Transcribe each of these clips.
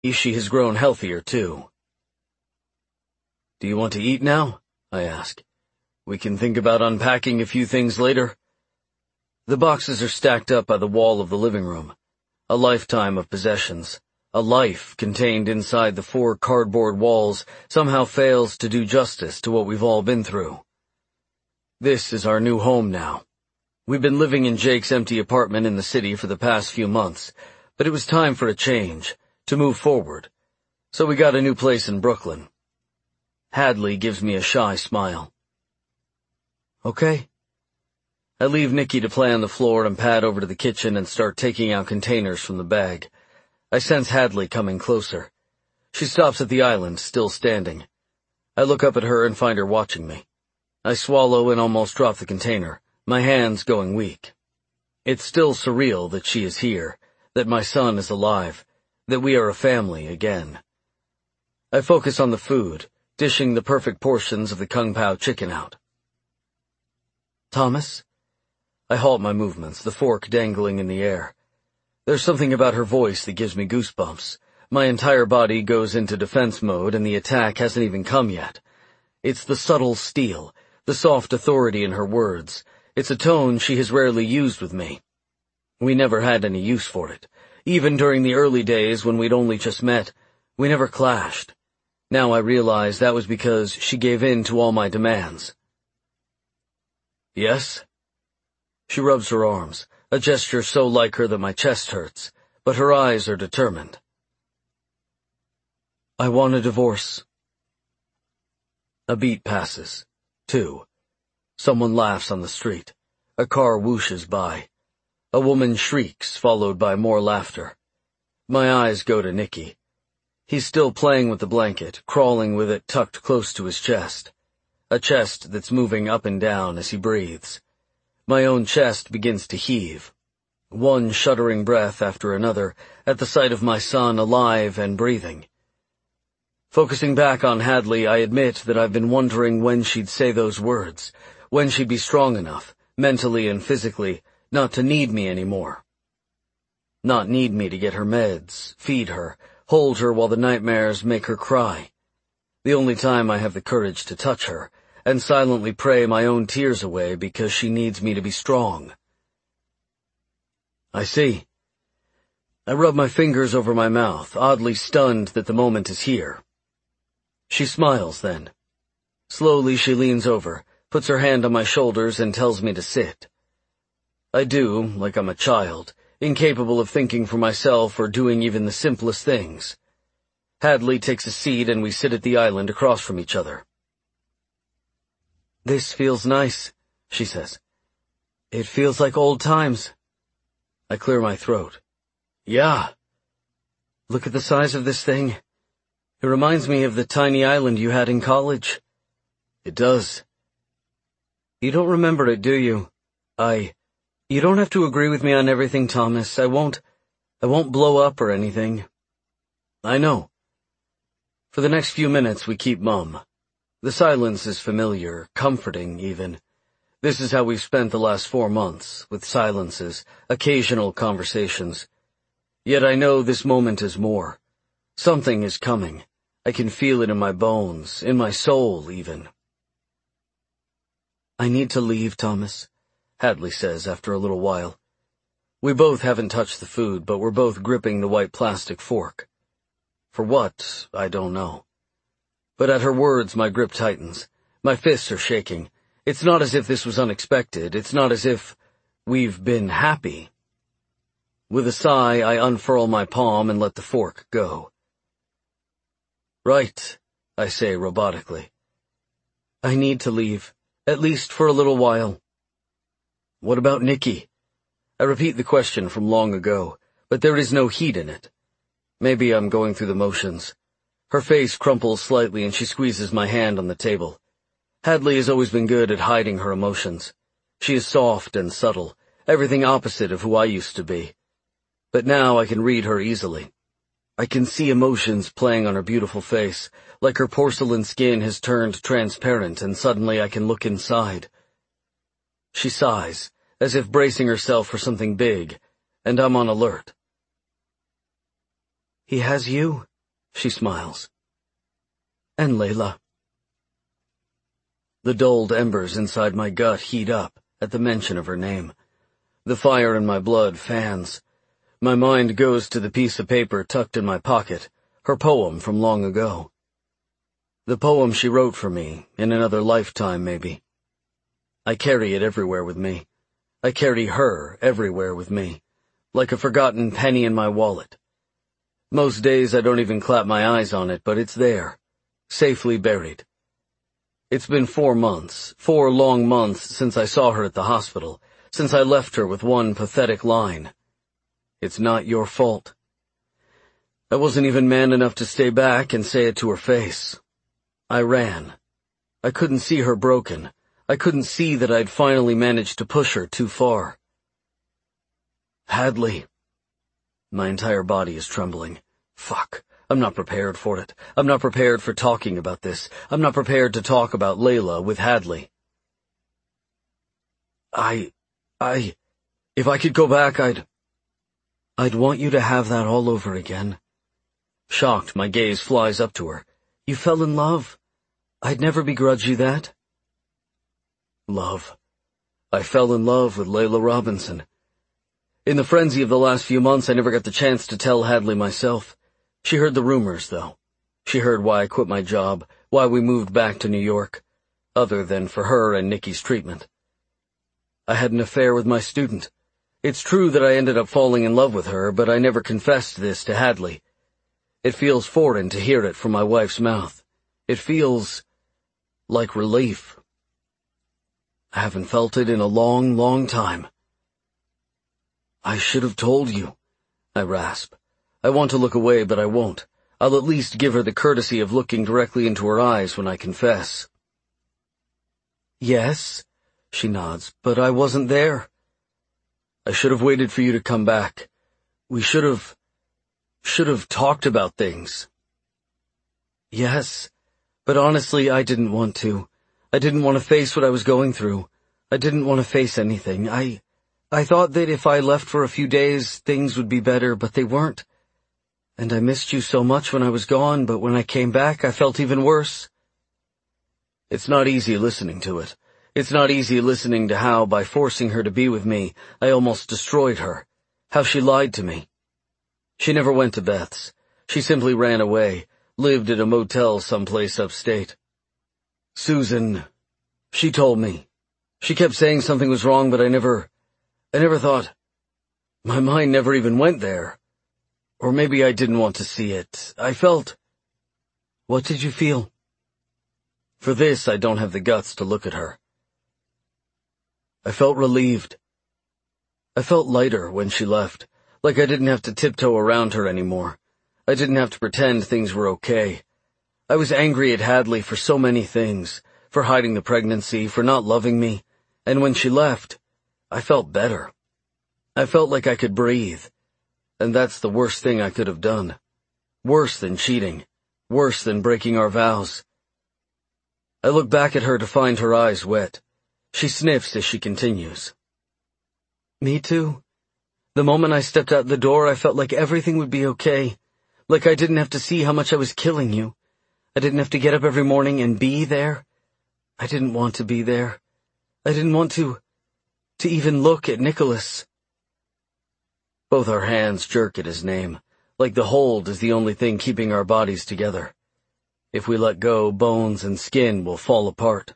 She has grown healthier, too. Do you want to eat now? I ask. We can think about unpacking a few things later. The boxes are stacked up by the wall of the living room. A lifetime of possessions. A life contained inside the 4 cardboard walls somehow fails to do justice to what we've all been through. This is our new home now. We've been living in Jake's empty apartment in the city for the past few months, but it was time for a change, to move forward. So we got a new place in Brooklyn. Hadley gives me a shy smile. Okay. I leave Nikki to play on the floor and pad over to the kitchen and start taking out containers from the bag. I sense Hadley coming closer. She stops at the island, still standing. I look up at her and find her watching me. I swallow and almost drop the container, my hands going weak. It's still surreal that she is here, that my son is alive, that we are a family again. I focus on the food, dishing the perfect portions of the Kung Pao chicken out. Thomas? I halt my movements, the fork dangling in the air. There's something about her voice that gives me goosebumps. My entire body goes into defense mode and the attack hasn't even come yet. It's the subtle steel, the soft authority in her words. It's a tone she has rarely used with me. We never had any use for it. Even during the early days when we'd only just met, we never clashed. Now I realize that was because she gave in to all my demands. Yes? She rubs her arms, a gesture so like her that my chest hurts, but her eyes are determined. I want a divorce. A beat passes. 2. Someone laughs on the street. A car whooshes by. A woman shrieks, followed by more laughter. My eyes go to Nicky. He's still playing with the blanket, crawling with it tucked close to his chest. A chest that's moving up and down as he breathes. My own chest begins to heave. One shuddering breath after another at the sight of my son alive and breathing. Focusing back on Hadley, I admit that I've been wondering when she'd say those words, when she'd be strong enough, mentally and physically, not to need me anymore. Not need me to get her meds, feed her, hold her while the nightmares make her cry. The only time I have the courage to touch her, and silently pray my own tears away because she needs me to be strong. I see. I rub my fingers over my mouth, oddly stunned that the moment is here. She smiles then. Slowly she leans over, puts her hand on my shoulders and tells me to sit. I do, like I'm a child, incapable of thinking for myself or doing even the simplest things. Hadley takes a seat and we sit at the island across from each other. This feels nice, she says. It feels like old times. I clear my throat. Yeah. Look at the size of this thing. It reminds me of the tiny island you had in college. It does. You don't remember it, do you? You don't have to agree with me on everything, Thomas. I won't blow up or anything. I know. For the next few minutes we keep mum. The silence is familiar, comforting even. This is how we've spent the last 4 months, with silences, occasional conversations. Yet I know this moment is more. Something is coming. I can feel it in my bones, in my soul even. I need to leave, Thomas, Hadley says after a little while. We both haven't touched the food, but we're both gripping the white plastic fork. For what, I don't know. But at her words my grip tightens. My fists are shaking. It's not as if this was unexpected. It's not as if we've been happy. With a sigh, I unfurl my palm and let the fork go. Right, I say robotically. I need to leave, at least for a little while. What about Nikki? I repeat the question from long ago, but there is no heat in it. Maybe I'm going through the motions. Her face crumples slightly and she squeezes my hand on the table. Hadley has always been good at hiding her emotions. She is soft and subtle, everything opposite of who I used to be. But now I can read her easily. I can see emotions playing on her beautiful face, like her porcelain skin has turned transparent and suddenly I can look inside. She sighs, as if bracing herself for something big, and I'm on alert. He has you? She smiles. And Layla. The dulled embers inside my gut heat up at the mention of her name. The fire in my blood fans. My mind goes to the piece of paper tucked in my pocket, her poem from long ago. The poem she wrote for me, in another lifetime maybe. I carry it everywhere with me. I carry her everywhere with me, like a forgotten penny in my wallet. Most days I don't even clap my eyes on it, but it's there, safely buried. It's been 4 months, 4 long months since I saw her at the hospital, since I left her with one pathetic line. It's not your fault. I wasn't even man enough to stay back and say it to her face. I ran. I couldn't see her broken. I couldn't see that I'd finally managed to push her too far. Hadley. My entire body is trembling. Fuck. I'm not prepared for it. I'm not prepared for talking about this. I'm not prepared to talk about Layla with Hadley. If I could go back, I'd want you to have that all over again. Shocked, my gaze flies up to her. You fell in love. I'd never begrudge you that. Love. I fell in love with Layla Robinson. In the frenzy of the last few months, I never got the chance to tell Hadley myself. She heard the rumors, though. She heard why I quit my job, why we moved back to New York, other than for her and Nikki's treatment. I had an affair with my student. It's true that I ended up falling in love with her, but I never confessed this to Hadley. It feels foreign to hear it from my wife's mouth. It feels like relief. I haven't felt it in a long, long time. I should have told you, I rasp. I want to look away, but I won't. I'll at least give her the courtesy of looking directly into her eyes when I confess. Yes, she nods, but I wasn't there. I should have waited for you to come back. We should have talked about things. Yes, but honestly, I didn't want to. I didn't want to face what I was going through. I didn't want to face anything. I thought that if I left for a few days, things would be better, but they weren't. And I missed you so much when I was gone, but when I came back, I felt even worse. It's not easy listening to it. It's not easy listening to how, by forcing her to be with me, I almost destroyed her. How she lied to me. She never went to Beth's. She simply ran away, lived at a motel someplace upstate. Susan, she told me. She kept saying something was wrong, but I never thought. My mind never even went there. Or maybe I didn't want to see it. I felt... What did you feel? For this, I don't have the guts to look at her. I felt relieved. I felt lighter when she left, like I didn't have to tiptoe around her anymore. I didn't have to pretend things were okay. I was angry at Hadley for so many things, for hiding the pregnancy, for not loving me, and when she left, I felt better. I felt like I could breathe. And that's the worst thing I could have done. Worse than cheating. Worse than breaking our vows. I look back at her to find her eyes wet. She sniffs as she continues. Me too. The moment I stepped out the door, I felt like everything would be okay. Like I didn't have to see how much I was killing you. I didn't have to get up every morning and be there. I didn't want to be there. I didn't want to even look at Nicholas. Both our hands jerk at his name, like the hold is the only thing keeping our bodies together. If we let go, bones and skin will fall apart.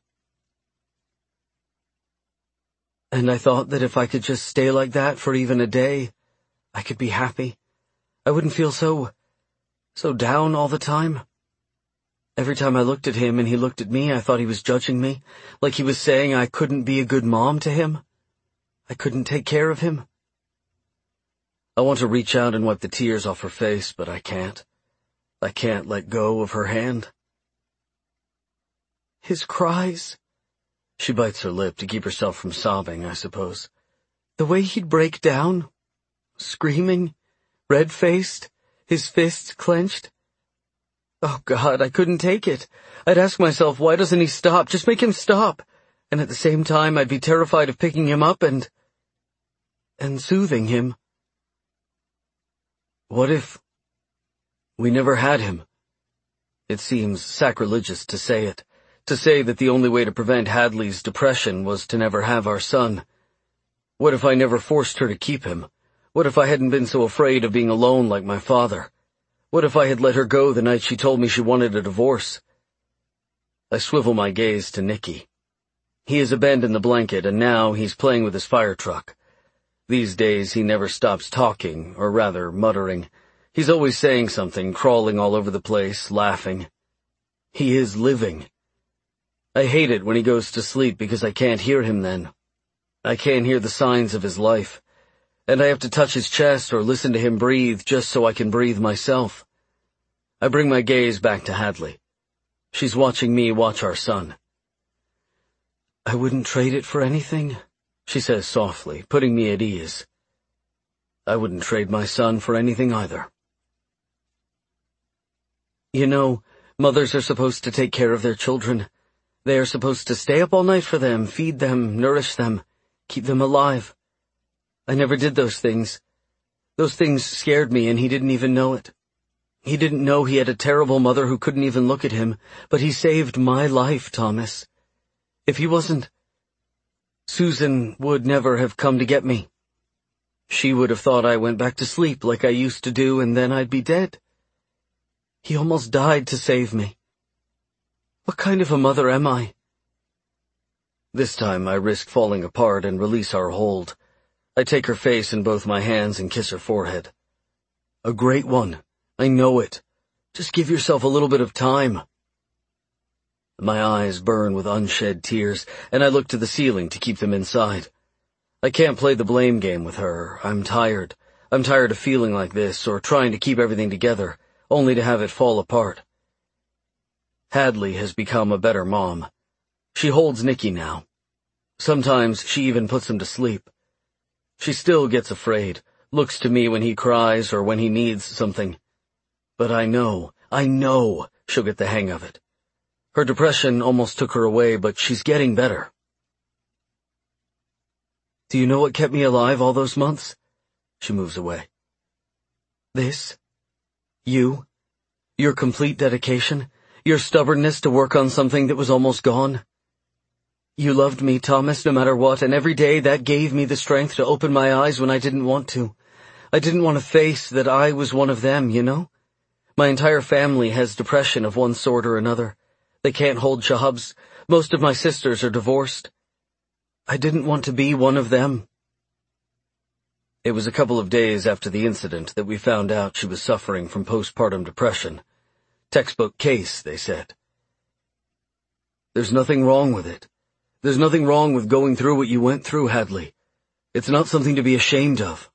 And I thought that if I could just stay like that for even a day, I could be happy. I wouldn't feel so down all the time. Every time I looked at him and he looked at me, I thought he was judging me, like he was saying I couldn't be a good mom to him. I couldn't take care of him. I want to reach out and wipe the tears off her face, but I can't. I can't let go of her hand. His cries. She bites her lip to keep herself from sobbing, I suppose. The way he'd break down, screaming, red-faced, his fists clenched. Oh, God, I couldn't take it. I'd ask myself, why doesn't he stop? Just make him stop. And at the same time, I'd be terrified of picking him up and soothing him. What if we never had him? It seems sacrilegious to say it, to say that the only way to prevent Hadley's depression was to never have our son. What if I never forced her to keep him? What if I hadn't been so afraid of being alone like my father? What if I had let her go the night she told me she wanted a divorce? I swivel my gaze to Nicky. He has abandoned the blanket, and now he's playing with his fire truck. These days he never stops talking, or rather muttering. He's always saying something, crawling all over the place, laughing. He is living. I hate it when he goes to sleep because I can't hear him then. I can't hear the signs of his life, and I have to touch his chest or listen to him breathe just so I can breathe myself. I bring my gaze back to Hadley. She's watching me watch our son. "I wouldn't trade it for anything," she says softly, putting me at ease. I wouldn't trade my son for anything either. You know, mothers are supposed to take care of their children. They are supposed to stay up all night for them, feed them, nourish them, keep them alive. I never did those things. Those things scared me, and he didn't even know it. He didn't know he had a terrible mother who couldn't even look at him, but he saved my life, Thomas. If he wasn't, Susan would never have come to get me. She would have thought I went back to sleep like I used to do, and then I'd be dead. He almost died to save me. What kind of a mother am I? This time I risk falling apart and release our hold. I take her face in both my hands and kiss her forehead. A great one. I know it. Just give yourself a little bit of time. My eyes burn with unshed tears, and I look to the ceiling to keep them inside. I can't play the blame game with her. I'm tired. I'm tired of feeling like this, or trying to keep everything together, only to have it fall apart. Hadley has become a better mom. She holds Nicky now. Sometimes she even puts him to sleep. She still gets afraid, looks to me when he cries or when he needs something. But I know she'll get the hang of it. Her depression almost took her away, but she's getting better. Do you know what kept me alive all those months? She moves away. This? You? Your complete dedication? Your stubbornness to work on something that was almost gone? You loved me, Thomas, no matter what, and every day that gave me the strength to open my eyes when I didn't want to. I didn't want to face that I was one of them, you know? My entire family has depression of one sort or another. They can't hold jobs. Most of my sisters are divorced. I didn't want to be one of them. It was a couple of days after the incident that we found out she was suffering from postpartum depression. Textbook case, they said. There's nothing wrong with it. There's nothing wrong with going through what you went through, Hadley. It's not something to be ashamed of.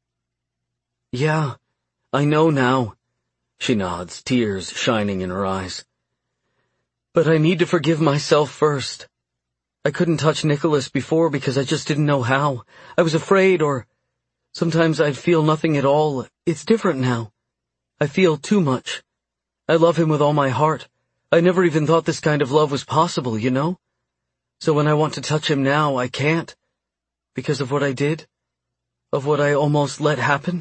Yeah, I know now. She nods, tears shining in her eyes. But I need to forgive myself first. I couldn't touch Nicholas before because I just didn't know how. I was afraid, or sometimes I'd feel nothing at all. It's different now. I feel too much. I love him with all my heart. I never even thought this kind of love was possible, you know? So when I want to touch him now, I can't. Because of what I did? Of what I almost let happen?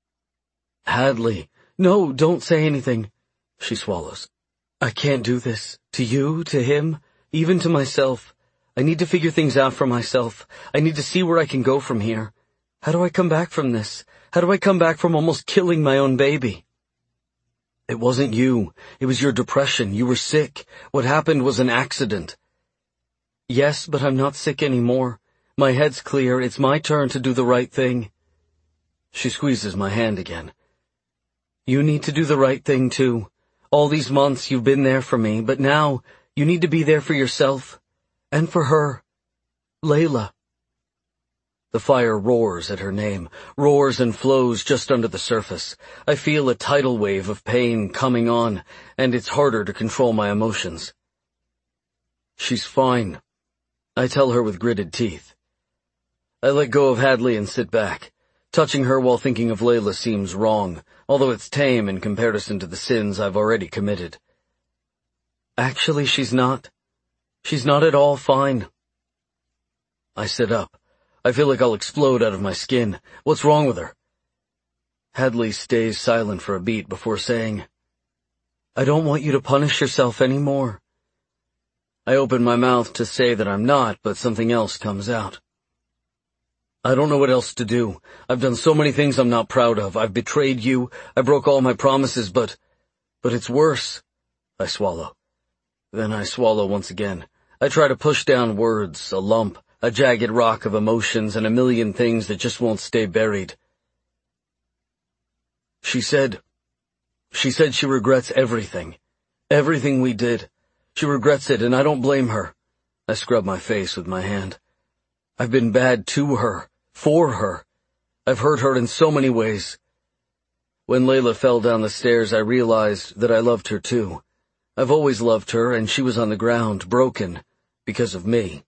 Hadley, no, don't say anything. She swallows. I can't do this. To you, to him, even to myself. I need to figure things out for myself. I need to see where I can go from here. How do I come back from this? How do I come back from almost killing my own baby? It wasn't you. It was your depression. You were sick. What happened was an accident. Yes, but I'm not sick anymore. My head's clear. It's my turn to do the right thing. She squeezes my hand again. You need to do the right thing, too. All these months you've been there for me, but now you need to be there for yourself. And for her. Layla. The fire roars at her name, roars and flows just under the surface. I feel a tidal wave of pain coming on, and it's harder to control my emotions. She's fine, I tell her with gritted teeth. I let go of Hadley and sit back. Touching her while thinking of Layla seems wrong, although it's tame in comparison to the sins I've already committed. Actually, she's not. She's not at all fine. I sit up. I feel like I'll explode out of my skin. What's wrong with her? Hadley stays silent for a beat before saying, I don't want you to punish yourself anymore. I open my mouth to say that I'm not, but something else comes out. I don't know what else to do. I've done so many things I'm not proud of. I've betrayed you. I broke all my promises, but it's worse. I swallow. Then I swallow once again. I try to push down words, a lump, a jagged rock of emotions, and a million things that just won't stay buried. She said she regrets everything. Everything we did. She regrets it, and I don't blame her. I scrub my face with my hand. I've been bad to her, for her. I've hurt her in so many ways. When Layla fell down the stairs, I realized that I loved her too. I've always loved her, and she was on the ground, broken, because of me.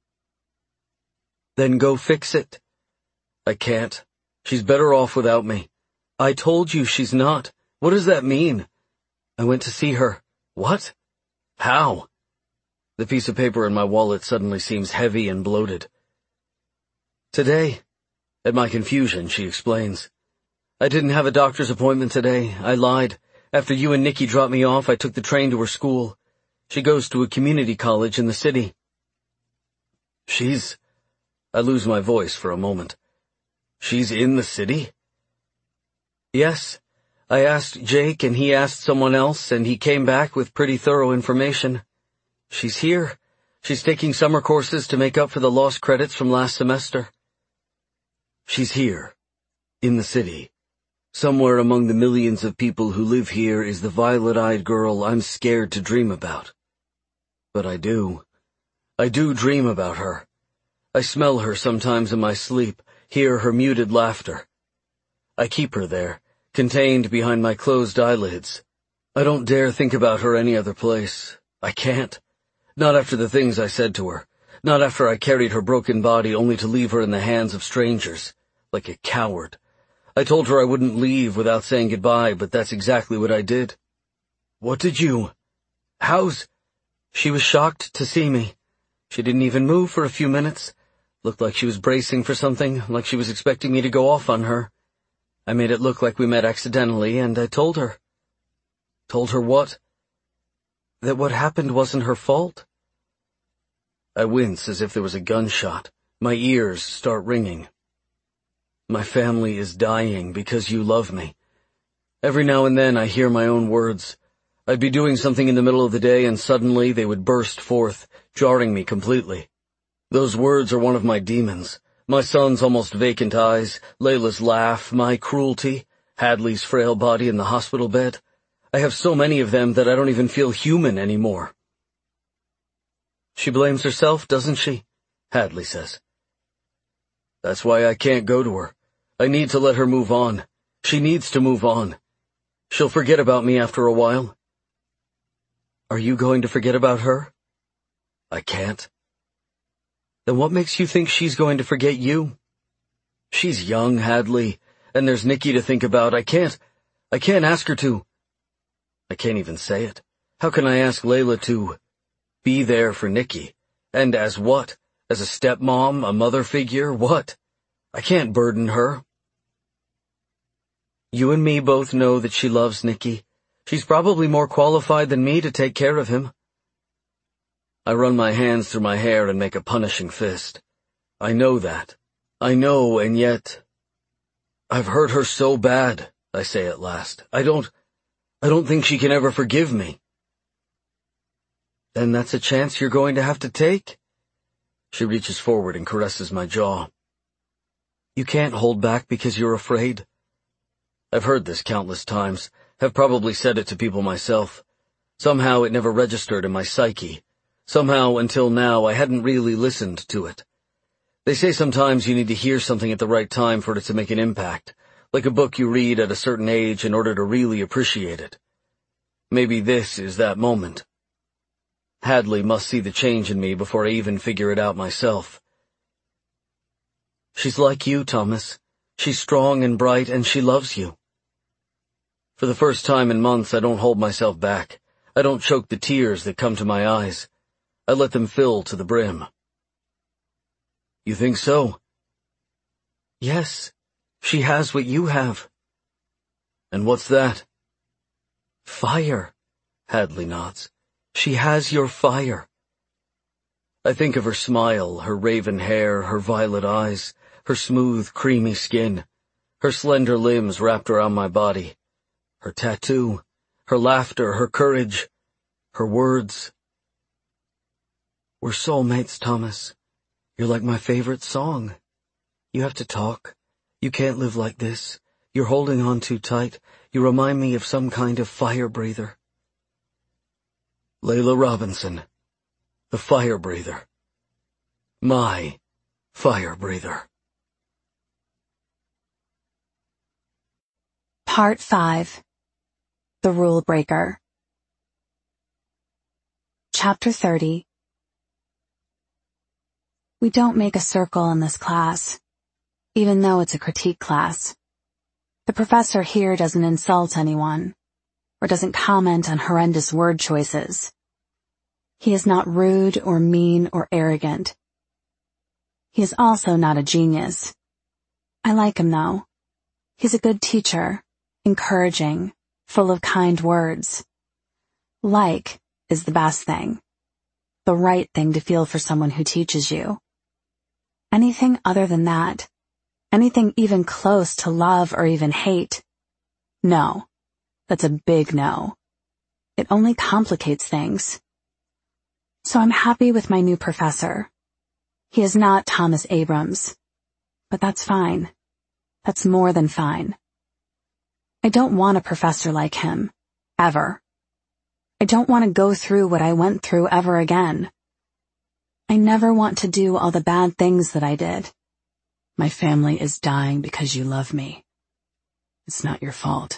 Then go fix it. I can't. She's better off without me. I told you she's not. What does that mean? I went to see her. What? How? The piece of paper in my wallet suddenly seems heavy and bloated. Today. At my confusion, she explains. I didn't have a doctor's appointment today. I lied. After you and Nikki dropped me off, I took the train to her school. She goes to a community college in the city. I lose my voice for a moment. She's in the city? Yes. I asked Jake, and he asked someone else, and he came back with pretty thorough information. She's here. She's taking summer courses to make up for the lost credits from last semester. She's here, in the city. Somewhere among the millions of people who live here is the violet-eyed girl I'm scared to dream about. But I do. I do dream about her. I smell her sometimes in my sleep, hear her muted laughter. I keep her there, contained behind my closed eyelids. I don't dare think about her any other place. I can't. Not after the things I said to her. Not after I carried her broken body only to leave her in the hands of strangers, like a coward. I told her I wouldn't leave without saying goodbye, but that's exactly what I did. What did you? She was shocked to see me. She didn't even move for a few minutes. Looked like she was bracing for something, like she was expecting me to go off on her. I made it look like we met accidentally, and I told her. Told her what? That what happened wasn't her fault. I wince as if there was a gunshot. My ears start ringing. My family is dying because you love me. Every now and then I hear my own words. I'd be doing something in the middle of the day and suddenly they would burst forth, jarring me completely. Those words are one of my demons. My son's almost vacant eyes, Layla's laugh, my cruelty, Hadley's frail body in the hospital bed. I have so many of them that I don't even feel human anymore. She blames herself, doesn't she? Hadley says. That's why I can't go to her. I need to let her move on. She needs to move on. She'll forget about me after a while. Are you going to forget about her? I can't. Then what makes you think she's going to forget you? She's young, Hadley, and there's Nikki to think about. I can't ask her to. I can't even say it. How can I ask Layla to be there for Nikki? And as what? As a stepmom, a mother figure, what? I can't burden her. You and me both know that she loves Nikki. She's probably more qualified than me to take care of him. I run my hands through my hair and make a punishing fist. I know that. I know, and yet... I've hurt her so bad, I say at last. I don't think she can ever forgive me. Then that's a chance you're going to have to take? She reaches forward and caresses my jaw. You can't hold back because you're afraid. I've heard this countless times, have probably said it to people myself. Somehow it never registered in my psyche. Somehow, until now, I hadn't really listened to it. They say sometimes you need to hear something at the right time for it to make an impact, like a book you read at a certain age in order to really appreciate it. Maybe this is that moment. Hadley must see the change in me before I even figure it out myself. She's like you, Thomas. She's strong and bright, and she loves you. For the first time in months, I don't hold myself back. I don't choke the tears that come to my eyes. I let them fill to the brim. You think so? Yes, she has what you have. And what's that? Fire. Hadley nods. She has your fire. I think of her smile, her raven hair, her violet eyes, her smooth, creamy skin, her slender limbs wrapped around my body, her tattoo, her laughter, her courage, her words. We're soulmates, Thomas. You're like my favorite song. You have to talk. You can't live like this. You're holding on too tight. You remind me of some kind of fire breather. Layla Robinson, the fire breather. My fire breather. Part 5. The Rule Breaker. Chapter 30. We don't make a circle in this class, even though it's a critique class. The professor here doesn't insult anyone, or doesn't comment on horrendous word choices. He is not rude or mean or arrogant. He is also not a genius. I like him though. He's a good teacher, encouraging, full of kind words. Like is the best thing. The right thing to feel for someone who teaches you. Anything other than that, anything even close to love or even hate, no, that's a big no. It only complicates things. So I'm happy with my new professor. He is not Thomas Abrams, but that's fine. That's more than fine. I don't want a professor like him, ever. I don't want to go through what I went through ever again. I never want to do all the bad things that I did. My family is dying because you love me. It's not your fault.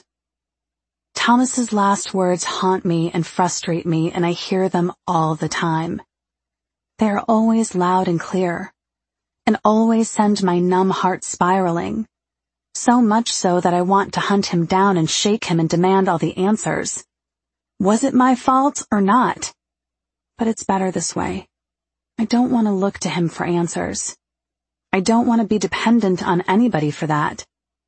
Thomas's last words haunt me and frustrate me, and I hear them all the time. They are always loud and clear, and always send my numb heart spiraling, so much so that I want to hunt him down and shake him and demand all the answers. Was it my fault or not? But it's better this way. I don't want to look to him for answers. I don't want to be dependent on anybody for that.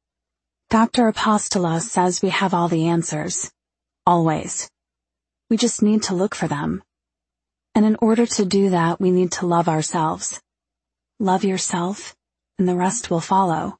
Dr. Apostolos says we have all the answers. Always. We just need to look for them. And in order to do that, we need to love ourselves. Love yourself, and the rest will follow.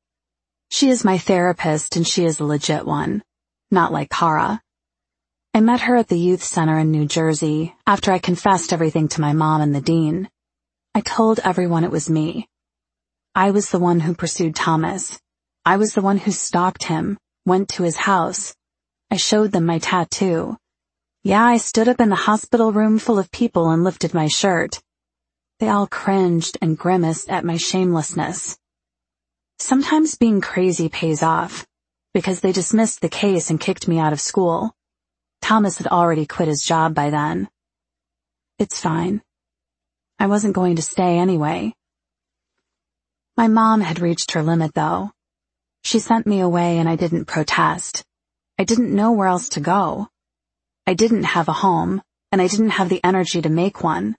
She is my therapist, and she is a legit one. Not like Kara. I met her at the youth center in New Jersey after I confessed everything to my mom and the dean. I told everyone it was me. I was the one who pursued Thomas. I was the one who stalked him, went to his house. I showed them my tattoo. Yeah, I stood up in the hospital room full of people and lifted my shirt. They all cringed and grimaced at my shamelessness. Sometimes being crazy pays off, because they dismissed the case and kicked me out of school. Thomas had already quit his job by then. It's fine. I wasn't going to stay anyway. My mom had reached her limit, though. She sent me away and I didn't protest. I didn't know where else to go. I didn't have a home, and I didn't have the energy to make one.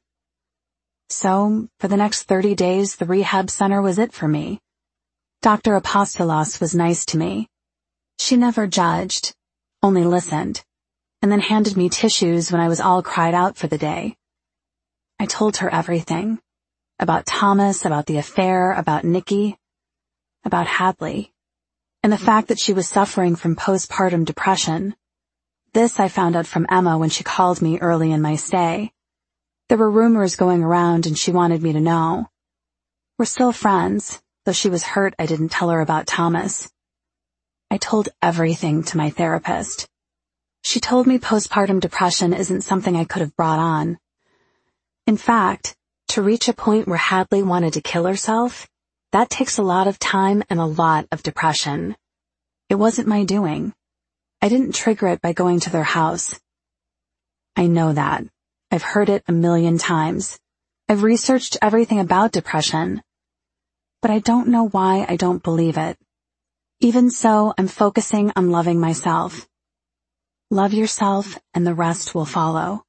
So, for the next 30 days, the rehab center was it for me. Dr. Apostolos was nice to me. She never judged, only listened, and then handed me tissues when I was all cried out for the day. I told her everything. About Thomas, about the affair, about Nikki, about Hadley, and the fact that she was suffering from postpartum depression. This I found out from Emma when she called me early in my stay. There were rumors going around and she wanted me to know. We're still friends, though she was hurt I didn't tell her about Thomas. I told everything to my therapist. She told me postpartum depression isn't something I could have brought on. In fact, to reach a point where Hadley wanted to kill herself, that takes a lot of time and a lot of depression. It wasn't my doing. I didn't trigger it by going to their house. I know that. I've heard it a million times. I've researched everything about depression. But I don't know why I don't believe it. Even so, I'm focusing on loving myself. Love yourself and the rest will follow.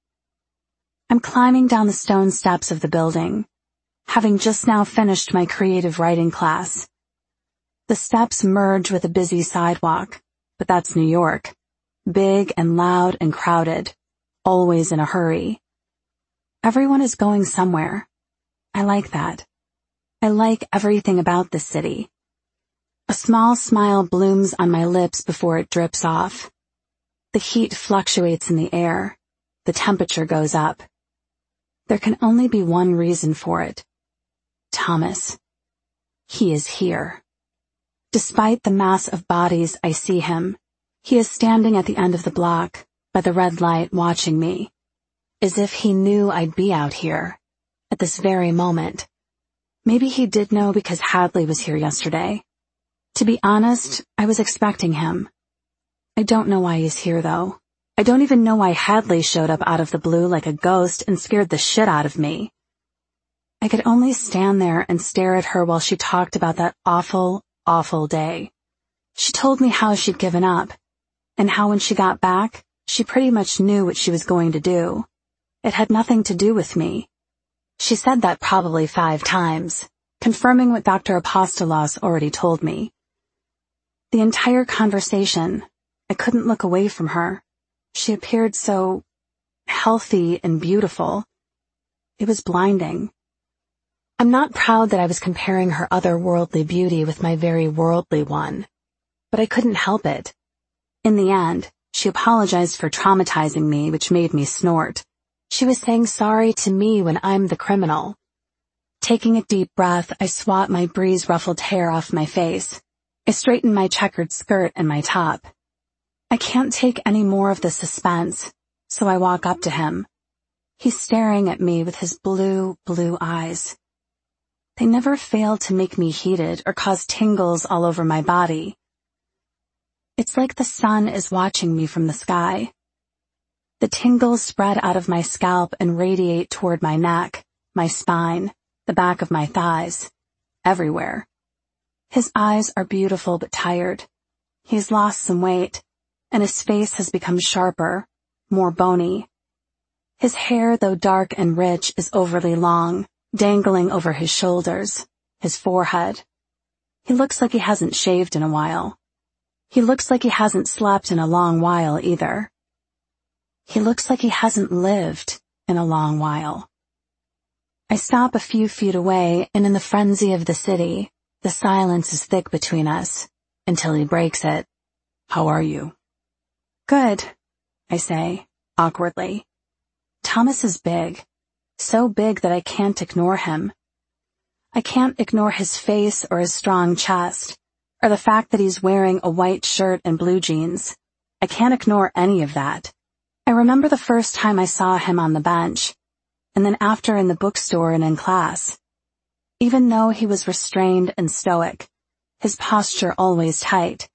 I'm climbing down the stone steps of the building, having just now finished my creative writing class. The steps merge with a busy sidewalk, but that's New York. big and loud and crowded, always in a hurry. Everyone is going somewhere. I like that. I like everything about this city. A small smile blooms on my lips before it drips off. The heat fluctuates in the air. The temperature goes up. There can only be one reason for it. Thomas. He is here. Despite the mass of bodies, I see him. He is standing at the end of the block, by the red light, watching me. As if he knew I'd be out here, at this very moment. Maybe he did know because Hadley was here yesterday. To be honest, I was expecting him. I don't know why he's here, though. I don't even know why Hadley showed up out of the blue like a ghost and scared the shit out of me. I could only stand there and stare at her while she talked about that awful, awful day. She told me how she'd given up, and how when she got back, she pretty much knew what she was going to do. It had nothing to do with me. She said that probably 5 times, confirming what Dr. Apostolos already told me. The entire conversation, I couldn't look away from her. She appeared so healthy and beautiful. It was blinding. I'm not proud that I was comparing her otherworldly beauty with my very worldly one, but I couldn't help it. In the end, she apologized for traumatizing me, which made me snort. She was saying sorry to me when I'm the criminal. Taking a deep breath, I swat my breeze-ruffled hair off my face. I straightened my checkered skirt and my top. I can't take any more of the suspense, so I walk up to him. He's staring at me with his blue, blue eyes. They never fail to make me heated or cause tingles all over my body. It's like the sun is watching me from the sky. The tingles spread out of my scalp and radiate toward my neck, my spine, the back of my thighs, everywhere. His eyes are beautiful but tired. He's lost some weight, and his face has become sharper, more bony. His hair, though dark and rich, is overly long, dangling over his shoulders, his forehead. He looks like he hasn't shaved in a while. He looks like he hasn't slept in a long while either. He looks like he hasn't lived in a long while. I stop a few feet away, and in the frenzy of the city, the silence is thick between us, until he breaks it. How are you? Good, I say, awkwardly. Thomas is big, so big that I can't ignore him. I can't ignore his face or his strong chest, or the fact that he's wearing a white shirt and blue jeans. I can't ignore any of that. I remember the first time I saw him on the bench, and then after in the bookstore and in class. Even though he was restrained and stoic, his posture always tight.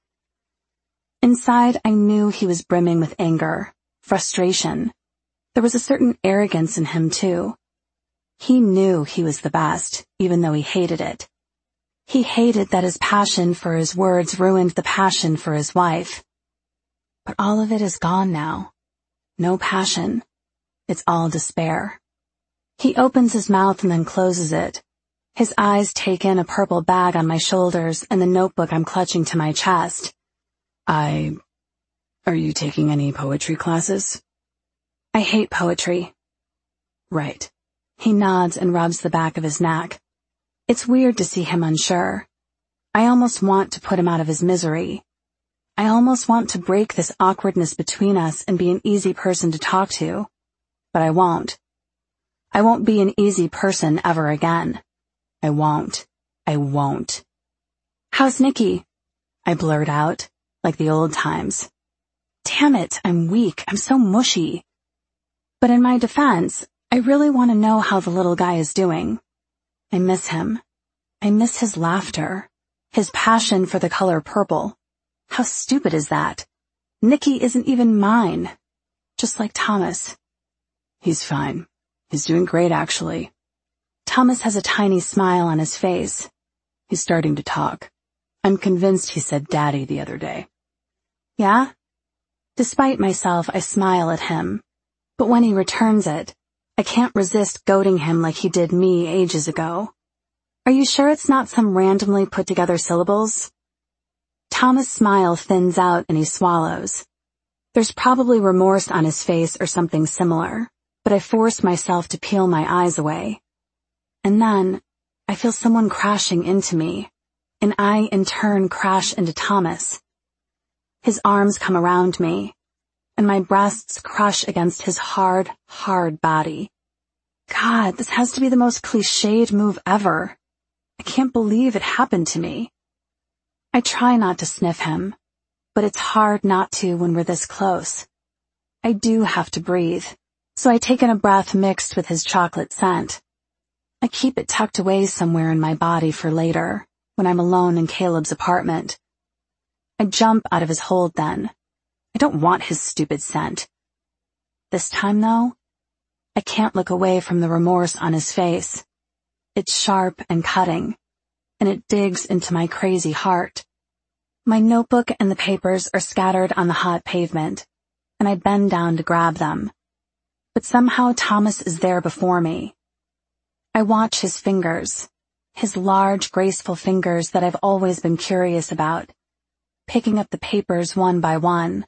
Inside, I knew he was brimming with anger, frustration. There was a certain arrogance in him, too. He knew he was the best, even though he hated it. He hated that his passion for his words ruined the passion for his wife. But all of it is gone now. No passion. It's all despair. He opens his mouth and then closes it. His eyes take in a purple bag on my shoulders and the notebook I'm clutching to my chest. Are you taking any poetry classes? I hate poetry. Right. He nods and rubs the back of his neck. It's weird to see him unsure. I almost want to put him out of his misery. I almost want to break this awkwardness between us and be an easy person to talk to. But I won't. I won't be an easy person ever again. I won't. I won't. How's Nikki? I blurt out, like the old times. Damn it, I'm weak. I'm so mushy. But in my defense, I really want to know how the little guy is doing. I miss him. I miss his laughter, his passion for the color purple. How stupid is that? Nikki isn't even mine. Just like Thomas. He's fine. He's doing great, actually. Thomas has a tiny smile on his face. He's starting to talk. I'm convinced he said daddy the other day. Yeah? Despite myself, I smile at him. But when he returns it, I can't resist goading him like he did me ages ago. Are you sure it's not some randomly put together syllables? Thomas' smile thins out and he swallows. There's probably remorse on his face or something similar, but I force myself to peel my eyes away. And then, I feel someone crashing into me, and I, in turn, crash into Thomas. His arms come around me, and my breasts crush against his hard, hard body. God, this has to be the most cliched move ever. I can't believe it happened to me. I try not to sniff him, but it's hard not to when we're this close. I do have to breathe, so I take in a breath mixed with his chocolate scent. I keep it tucked away somewhere in my body for later, when I'm alone in Caleb's apartment. I jump out of his hold then. I don't want his stupid scent. This time, though, I can't look away from the remorse on his face. It's sharp and cutting, and it digs into my crazy heart. My notebook and the papers are scattered on the hot pavement, and I bend down to grab them. But somehow Thomas is there before me. I watch his fingers, his large, graceful fingers that I've always been curious about, picking up the papers one by one.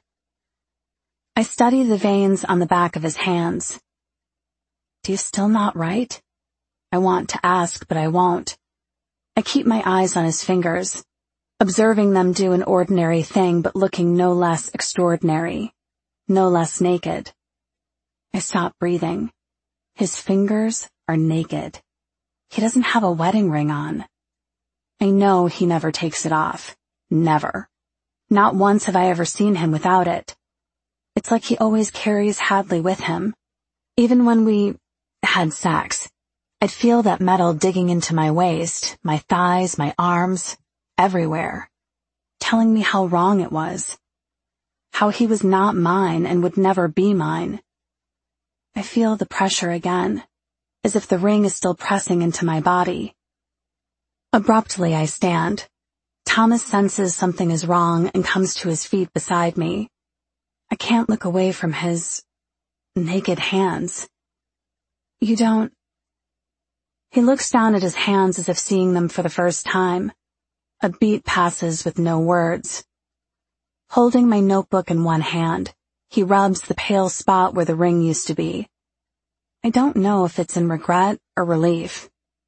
I study the veins on the back of his hands. Do you still not write? I want to ask, but I won't. I keep my eyes on his fingers, observing them do an ordinary thing but looking no less extraordinary, no less naked. I stop breathing. His fingers are naked. He doesn't have a wedding ring on. I know he never takes it off. Never. Not once have I ever seen him without it. It's like he always carries Hadley with him. Even when we had sex, I'd feel that metal digging into my waist, my thighs, my arms, everywhere, telling me how wrong it was. How he was not mine and would never be mine. I feel the pressure again, as if the ring is still pressing into my body. Abruptly I stand. Thomas senses something is wrong and comes to his feet beside me. I can't look away from his naked hands. You don't... He looks down at his hands as if seeing them for the first time. A beat passes with no words. Holding my notebook in one hand, he rubs the pale spot where the ring used to be. I don't know if it's in regret or relief.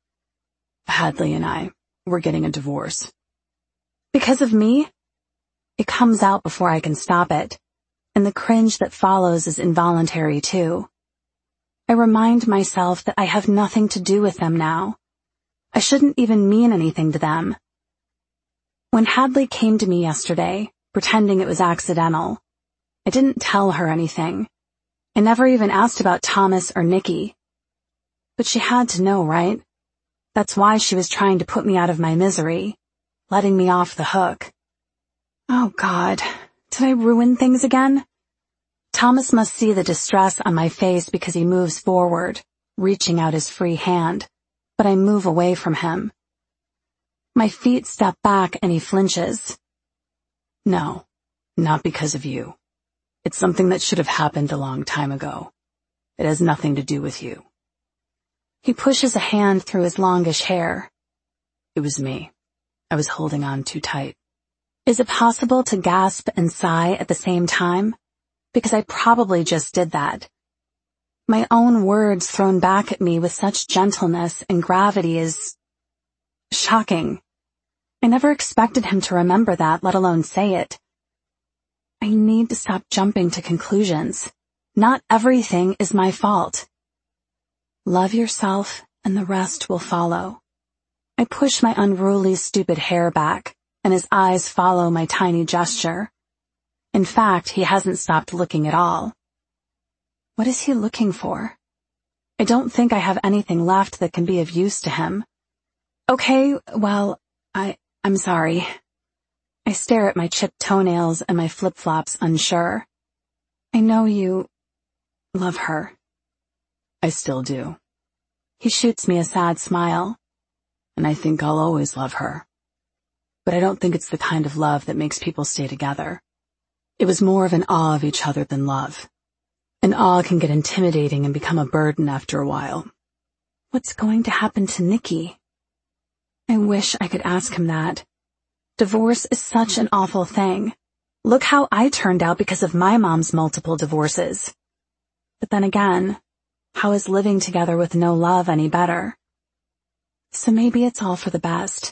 Hadley and we're getting a divorce. Because of me? It comes out before I can stop it, and the cringe that follows is involuntary too. I remind myself that I have nothing to do with them now. I shouldn't even mean anything to them. When Hadley came to me yesterday, pretending it was accidental, I didn't tell her anything. I never even asked about Thomas or Nikki. But she had to know, right? That's why she was trying to put me out of my misery, letting me off the hook. Oh God, did I ruin things again? Thomas must see the distress on my face because he moves forward, reaching out his free hand, but I move away from him. My feet step back and he flinches. No, not because of you. It's something that should have happened a long time ago. It has nothing to do with you. He pushes a hand through his longish hair. It was me. I was holding on too tight. Is it possible to gasp and sigh at the same time? Because I probably just did that. My own words thrown back at me with such gentleness and gravity is shocking. I never expected him to remember that, let alone say it. I need to stop jumping to conclusions. Not everything is my fault. Love yourself and the rest will follow. I push my unruly, stupid hair back, and his eyes follow my tiny gesture. In fact, he hasn't stopped looking at all. What is he looking for? I don't think I have anything left that can be of use to him. Okay, well, I'm sorry. I stare at my chipped toenails and my flip-flops unsure. I know you love her. I still do. He shoots me a sad smile. And I think I'll always love her. But I don't think it's the kind of love that makes people stay together. It was more of an awe of each other than love. An awe can get intimidating and become a burden after a while. What's going to happen to Nikki? I wish I could ask him that. Divorce is such an awful thing. Look how I turned out because of my mom's multiple divorces. But then again, how is living together with no love any better? So maybe it's all for the best.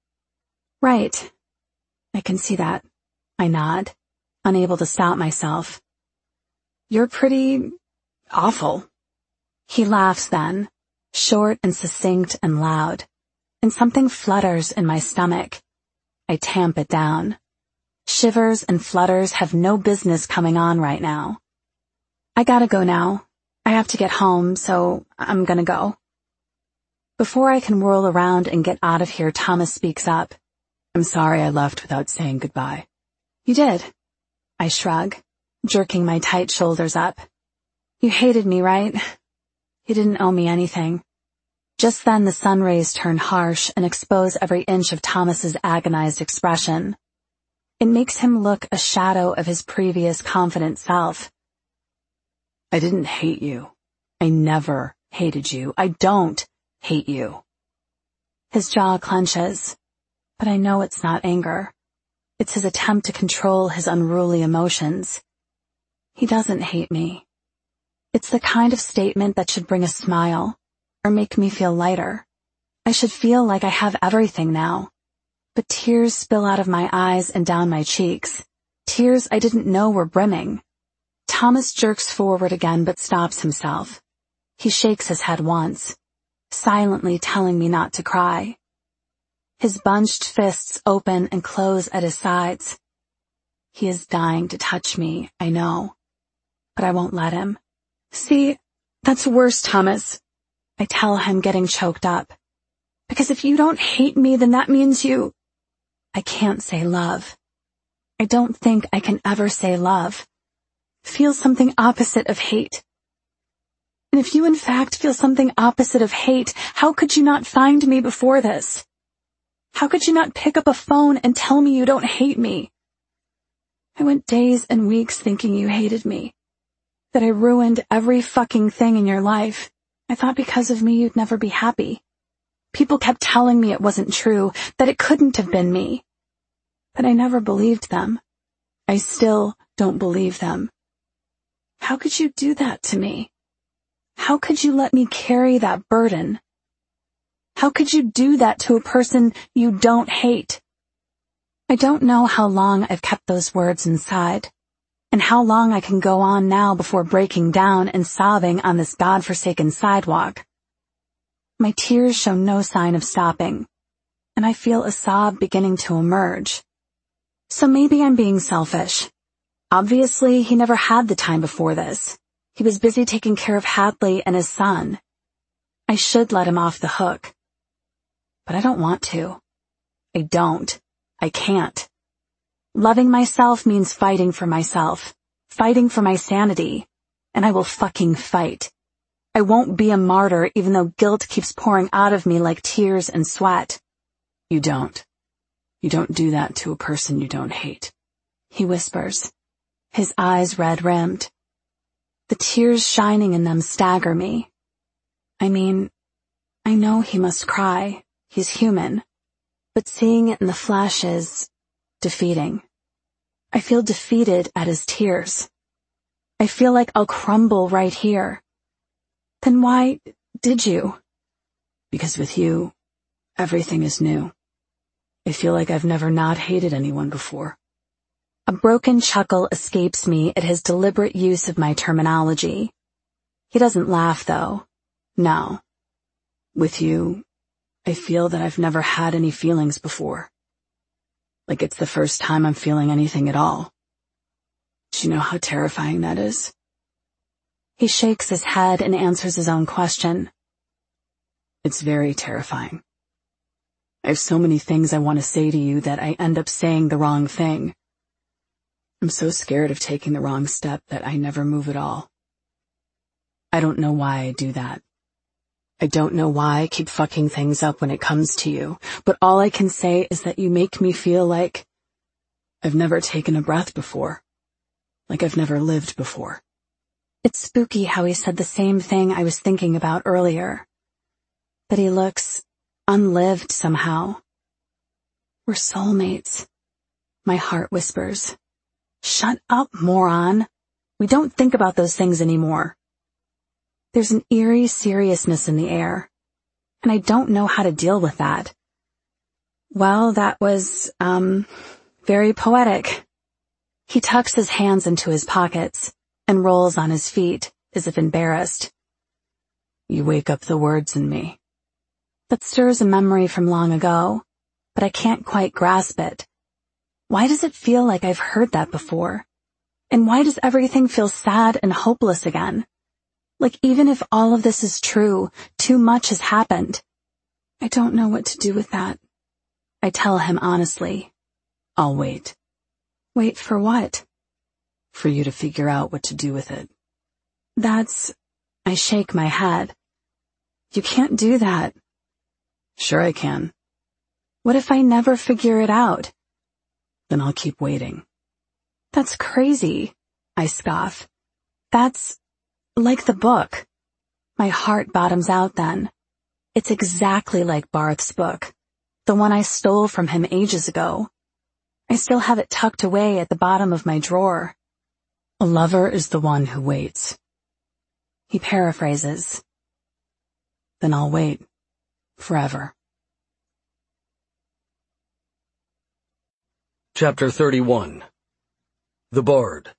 Right. I can see that. I nod, unable to stop myself. You're pretty awful. He laughs then, short and succinct and loud, and something flutters in my stomach. I tamp it down. Shivers and flutters have no business coming on right now. I gotta go now. I have to get home, so I'm gonna go. Before I can whirl around and get out of here, Thomas speaks up. I'm sorry I left without saying goodbye. You did. I shrug, jerking my tight shoulders up. You hated me, right? You didn't owe me anything. Just then the sun rays turn harsh and expose every inch of Thomas's agonized expression. It makes him look a shadow of his previous confident self. I didn't hate you. I never hated you. I don't hate you. His jaw clenches, but I know it's not anger. It's his attempt to control his unruly emotions. He doesn't hate me. It's the kind of statement that should bring a smile, or make me feel lighter. I should feel like I have everything now. But tears spill out of my eyes and down my cheeks. Tears I didn't know were brimming. Thomas jerks forward again but stops himself. He shakes his head once, silently telling me not to cry. His bunched fists open and close at his sides. He is dying to touch me, I know. But I won't let him. See, that's worse, Thomas. I tell him, getting choked up. Because if you don't hate me, then that means you... I can't say love. I don't think I can ever say love. Feel something opposite of hate. And if you in fact feel something opposite of hate, how could you not find me before this? How could you not pick up a phone and tell me you don't hate me? I went days and weeks thinking you hated me. That I ruined every fucking thing in your life. I thought because of me you'd never be happy. People kept telling me it wasn't true, that it couldn't have been me. But I never believed them. I still don't believe them. How could you do that to me? How could you let me carry that burden? How could you do that to a person you don't hate? I don't know how long I've kept those words inside, and how long I can go on now before breaking down and sobbing on this godforsaken sidewalk. My tears show no sign of stopping, and I feel a sob beginning to emerge. So maybe I'm being selfish. Obviously, he never had the time before this. He was busy taking care of Hadley and his son. I should let him off the hook. But I don't want to. I don't. I can't. Loving myself means fighting for myself, fighting for my sanity, and I will fucking fight. I won't be a martyr even though guilt keeps pouring out of me like tears and sweat. You don't. You don't do that to a person you don't hate. He whispers, his eyes red-rimmed. The tears shining in them stagger me. I mean, I know he must cry. He's human. But seeing it in the flesh is defeating. I feel defeated at his tears. I feel like I'll crumble right here. Then why did you? Because with you, everything is new. I feel like I've never not hated anyone before. A broken chuckle escapes me at his deliberate use of my terminology. He doesn't laugh, though. No. With you, I feel that I've never had any feelings before. Like it's the first time I'm feeling anything at all. Do you know how terrifying that is? He shakes his head and answers his own question. It's very terrifying. I have so many things I want to say to you that I end up saying the wrong thing. I'm so scared of taking the wrong step that I never move at all. I don't know why I do that. I don't know why I keep fucking things up when it comes to you, but all I can say is that you make me feel like I've never taken a breath before, like I've never lived before. It's spooky how he said the same thing I was thinking about earlier, that he looks unlived somehow. We're soulmates, my heart whispers. Shut up, moron. We don't think about those things anymore. There's an eerie seriousness in the air, and I don't know how to deal with that. Well, that was, very poetic. He tucks his hands into his pockets and rolls on his feet as if embarrassed. You wake up the words in me. That stirs a memory from long ago, but I can't quite grasp it. Why does it feel like I've heard that before? And why does everything feel sad and hopeless again? Like even if all of this is true, too much has happened. I don't know what to do with that. I tell him honestly. I'll wait. Wait for what? For you to figure out what to do with it. I shake my head. You can't do that. Sure I can. What if I never figure it out? Then I'll keep waiting. That's crazy, I scoff. That's like the book. My heart bottoms out then. It's exactly like Barth's book, the one I stole from him ages ago. I still have it tucked away at the bottom of my drawer. A lover is the one who waits. He paraphrases. Then I'll wait. Forever. Chapter 31. The Bard.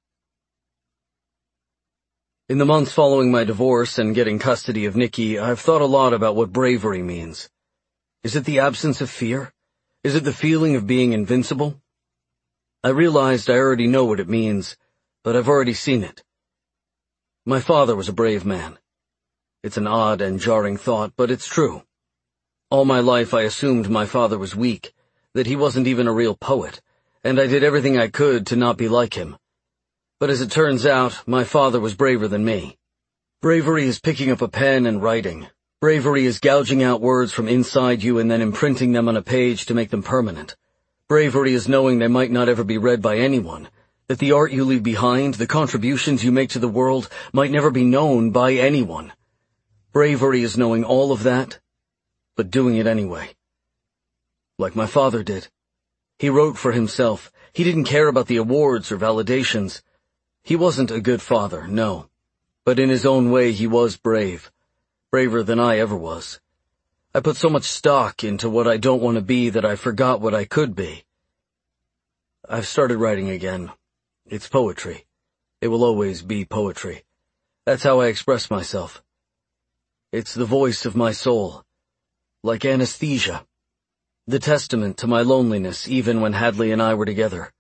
In the months following my divorce and getting custody of Nikki, I've thought a lot about what bravery means. Is it the absence of fear? Is it the feeling of being invincible? I realized I already know what it means, but I've already seen it. My father was a brave man. It's an odd and jarring thought, but it's true. All my life I assumed my father was weak, that he wasn't even a real poet, and I did everything I could to not be like him. But as it turns out, my father was braver than me. Bravery is picking up a pen and writing. Bravery is gouging out words from inside you and then imprinting them on a page to make them permanent. Bravery is knowing they might not ever be read by anyone, that the art you leave behind, the contributions you make to the world, might never be known by anyone. Bravery is knowing all of that, but doing it anyway. Like my father did. He wrote for himself. He didn't care about the awards or validations. He wasn't a good father, no. But in his own way he was brave. Braver than I ever was. I put so much stock into what I don't want to be that I forgot what I could be. I've started writing again. It's poetry. It will always be poetry. That's how I express myself. It's the voice of my soul. Like anesthesia. The testament to my loneliness even when Hadley and I were together.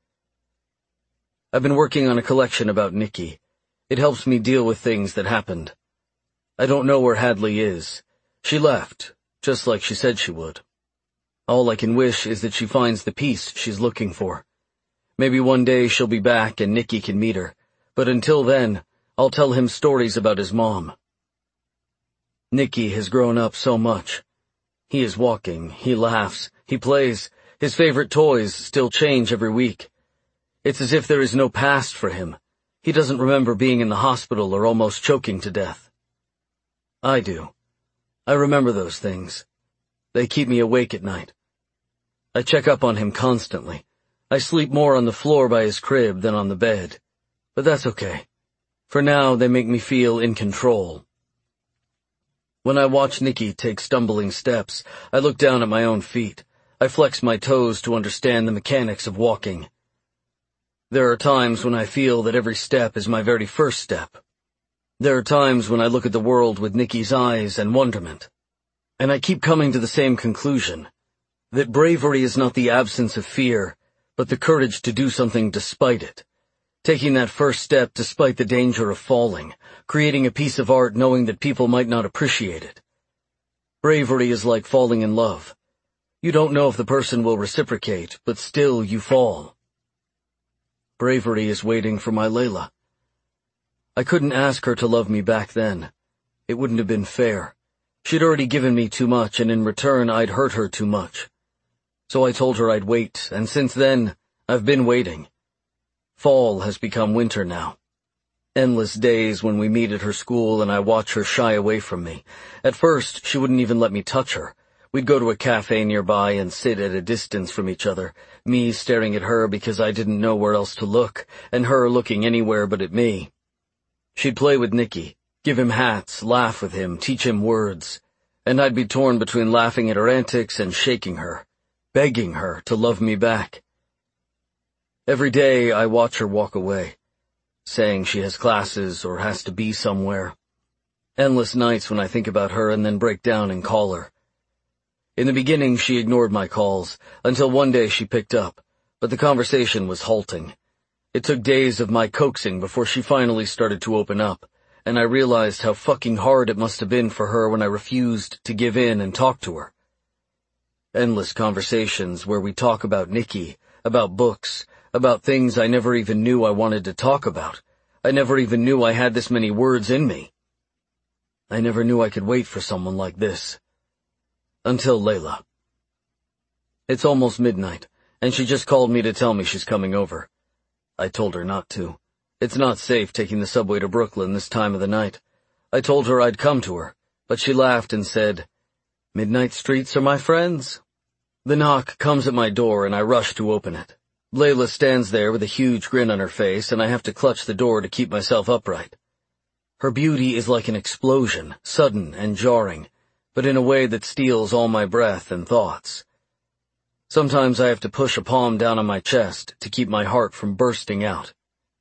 I've been working on a collection about Nikki. It helps me deal with things that happened. I don't know where Hadley is. She left, just like she said she would. All I can wish is that she finds the peace she's looking for. Maybe one day she'll be back and Nikki can meet her, but until then, I'll tell him stories about his mom. Nikki has grown up so much. He is walking, he laughs, he plays, his favorite toys still change every week. It's as if there is no past for him. He doesn't remember being in the hospital or almost choking to death. I do. I remember those things. They keep me awake at night. I check up on him constantly. I sleep more on the floor by his crib than on the bed. But that's okay. For now, they make me feel in control. When I watch Nikki take stumbling steps, I look down at my own feet. I flex my toes to understand the mechanics of walking. There are times when I feel that every step is my very first step. There are times when I look at the world with Nikki's eyes and wonderment. And I keep coming to the same conclusion, that bravery is not the absence of fear, but the courage to do something despite it. Taking that first step despite the danger of falling, creating a piece of art knowing that people might not appreciate it. Bravery is like falling in love. You don't know if the person will reciprocate, but still you fall. Bravery is waiting for my Layla. I couldn't ask her to love me back then. It wouldn't have been fair. She'd already given me too much, and in return I'd hurt her too much. So I told her I'd wait, and since then, I've been waiting. Fall has become winter now. Endless days when we meet at her school and I watch her shy away from me. At first, she wouldn't even let me touch her. We'd go to a cafe nearby and sit at a distance from each other, me staring at her because I didn't know where else to look, and her looking anywhere but at me. She'd play with Nicky, give him hats, laugh with him, teach him words, and I'd be torn between laughing at her antics and shaking her, begging her to love me back. Every day I watch her walk away, saying she has classes or has to be somewhere. Endless nights when I think about her and then break down and call her. In the beginning she ignored my calls, until one day she picked up, but the conversation was halting. It took days of my coaxing before she finally started to open up, and I realized how fucking hard it must have been for her when I refused to give in and talk to her. Endless conversations where we talk about Nicky, about books, about things I never even knew I wanted to talk about. I never even knew I had this many words in me. I never knew I could wait for someone like this. Until Layla. It's almost midnight, and she just called me to tell me she's coming over. I told her not to. It's not safe taking the subway to Brooklyn this time of the night. I told her I'd come to her, but she laughed and said, "Midnight streets are my friends." The knock comes at my door and I rush to open it. Layla stands there with a huge grin on her face and I have to clutch the door to keep myself upright. Her beauty is like an explosion, sudden and jarring, but in a way that steals all my breath and thoughts. Sometimes I have to push a palm down on my chest to keep my heart from bursting out.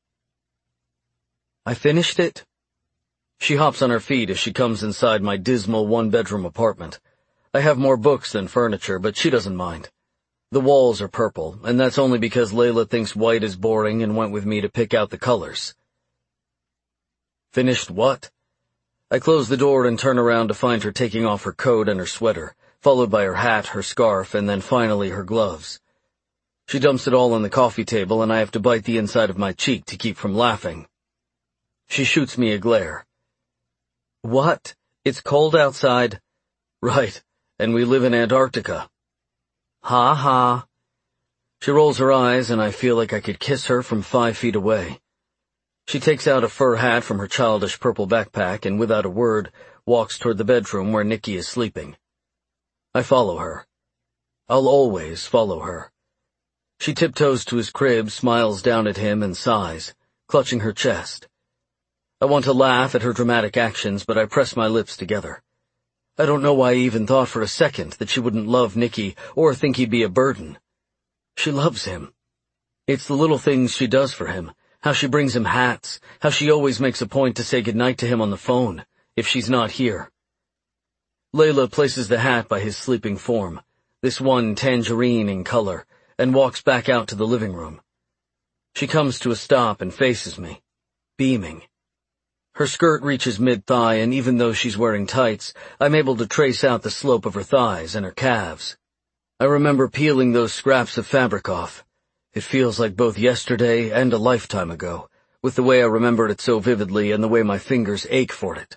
"I finished it?" She hops on her feet as she comes inside my dismal one-bedroom apartment. I have more books than furniture, but she doesn't mind. The walls are purple, and that's only because Layla thinks white is boring and went with me to pick out the colors. "Finished what?" I close the door and turn around to find her taking off her coat and her sweater, followed by her hat, her scarf, and then finally her gloves. She dumps it all on the coffee table and I have to bite the inside of my cheek to keep from laughing. She shoots me a glare. "What? It's cold outside?" "Right, and we live in Antarctica." "Ha ha." She rolls her eyes and I feel like I could kiss her from 5 feet away. She takes out a fur hat from her childish purple backpack and without a word walks toward the bedroom where Nicky is sleeping. I follow her. I'll always follow her. She tiptoes to his crib, smiles down at him and sighs, clutching her chest. I want to laugh at her dramatic actions, but I press my lips together. I don't know why I even thought for a second that she wouldn't love Nicky or think he'd be a burden. She loves him. It's the little things she does for him, how she brings him hats, how she always makes a point to say goodnight to him on the phone, if she's not here. Layla places the hat by his sleeping form, this one tangerine in color, and walks back out to the living room. She comes to a stop and faces me, beaming. Her skirt reaches mid-thigh, and even though she's wearing tights, I'm able to trace out the slope of her thighs and her calves. I remember peeling those scraps of fabric off. It feels like both yesterday and a lifetime ago, with the way I remembered it so vividly and the way my fingers ache for it.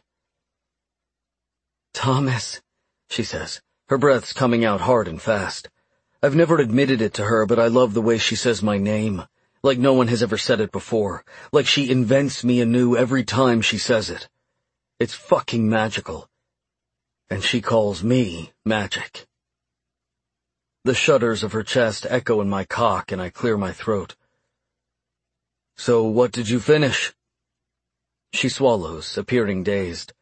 "Thomas," she says, her breath's coming out hard and fast. I've never admitted it to her, but I love the way she says my name, like no one has ever said it before, like she invents me anew every time she says it. It's fucking magical. And she calls me magic. The shudders of her chest echo in my cock and I clear my throat. "So what did you finish?" She swallows, appearing dazed.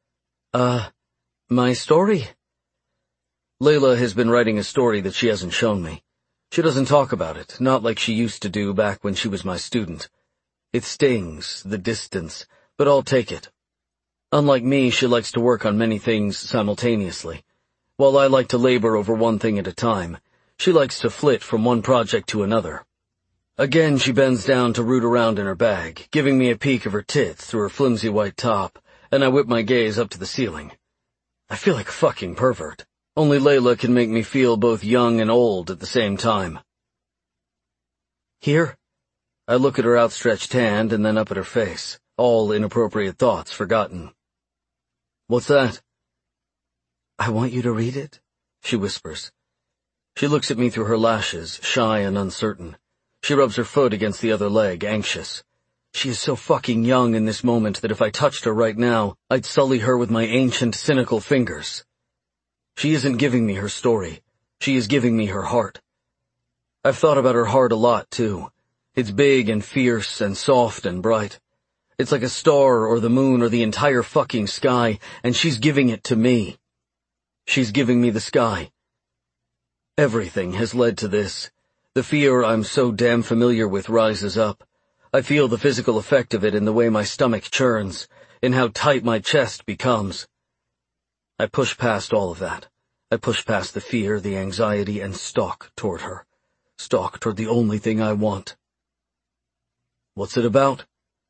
My story?" Layla has been writing a story that she hasn't shown me. She doesn't talk about it, not like she used to do back when she was my student. It stings, the distance, but I'll take it. Unlike me, she likes to work on many things simultaneously. While I like to labor over one thing at a time, she likes to flit from one project to another. Again she bends down to root around in her bag, giving me a peek of her tits through her flimsy white top, and I whip my gaze up to the ceiling. I feel like a fucking pervert. Only Layla can make me feel both young and old at the same time. "Here?" I look at her outstretched hand and then up at her face, all inappropriate thoughts forgotten. "What's that?" "I want you to read it," she whispers. She looks at me through her lashes, shy and uncertain. She rubs her foot against the other leg, anxious. She is so fucking young in this moment that if I touched her right now, I'd sully her with my ancient, cynical fingers. She isn't giving me her story. She is giving me her heart. I've thought about her heart a lot, too. It's big and fierce and soft and bright. It's like a star or the moon or the entire fucking sky, and she's giving it to me. She's giving me the sky. Everything has led to this. The fear I'm so damn familiar with rises up. I feel the physical effect of it in the way my stomach churns, in how tight my chest becomes. I push past all of that. I push past the fear, the anxiety, and stalk toward her. Stalk toward the only thing I want. What's it about?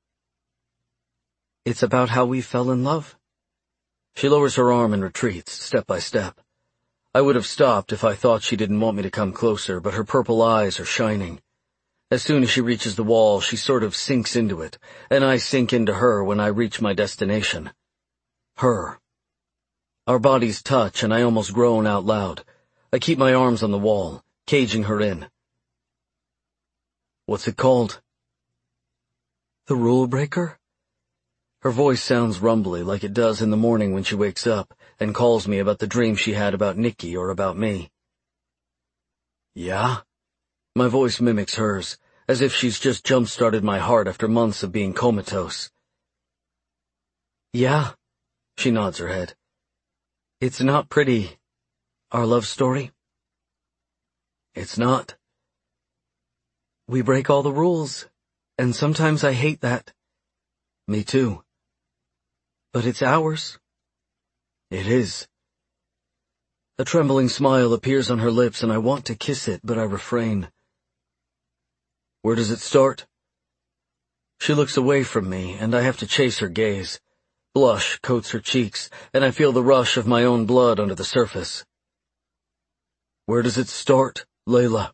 It's about how we fell in love. She lowers her arm and retreats, step by step. I would have stopped if I thought she didn't want me to come closer, but her purple eyes are shining. As soon as she reaches the wall, she sort of sinks into it, and I sink into her when I reach my destination. Her. Our bodies touch, and I almost groan out loud. I keep my arms on the wall, caging her in. What's it called? The Rule Breaker? Her voice sounds rumbly like it does in the morning when she wakes up and calls me about the dream she had about Nikki or about me. Yeah? My voice mimics hers, as if she's just jump-started my heart after months of being comatose. Yeah, she nods her head. It's not pretty, our love story. It's not. We break all the rules, and sometimes I hate that. Me too. But it's ours. It is. A trembling smile appears on her lips, and I want to kiss it, but I refrain. Where does it start? She looks away from me, and I have to chase her gaze. Blush coats her cheeks, and I feel the rush of my own blood under the surface. Where does it start, Layla?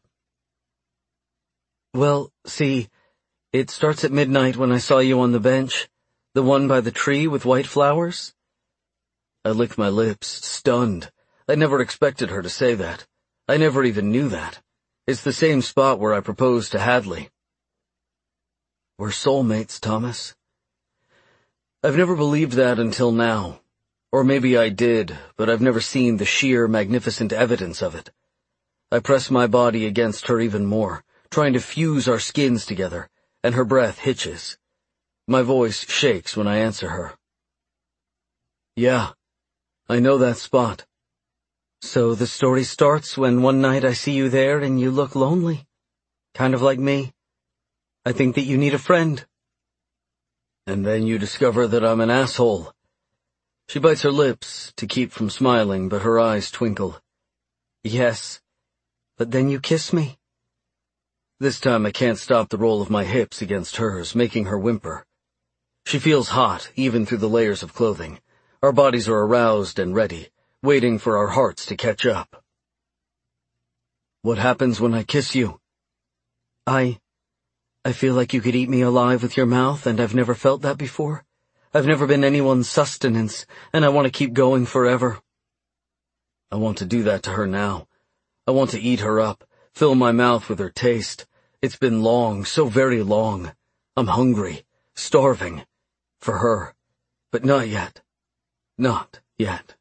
Well, see, it starts at midnight when I saw you on the bench, the one by the tree with white flowers. I lick my lips, stunned. I never expected her to say that. I never even knew that. It's the same spot where I proposed to Hadley. We're soulmates, Thomas. I've never believed that until now. Or maybe I did, but I've never seen the sheer, magnificent evidence of it. I press my body against her even more, trying to fuse our skins together, and her breath hitches. My voice shakes when I answer her. Yeah, I know that spot. So the story starts when one night I see you there and you look lonely. Kind of like me. I think that you need a friend. And then you discover that I'm an asshole. She bites her lips to keep from smiling, but her eyes twinkle. Yes, but then you kiss me. This time I can't stop the roll of my hips against hers, making her whimper. She feels hot, even through the layers of clothing. Our bodies are aroused and ready, waiting for our hearts to catch up. What happens when I kiss you? I feel like you could eat me alive with your mouth, and I've never felt that before. I've never been anyone's sustenance, and I want to keep going forever. I want to do that to her now. I want to eat her up, fill my mouth with her taste. It's been long, so very long. I'm hungry, starving. For her. But not yet. Not yet.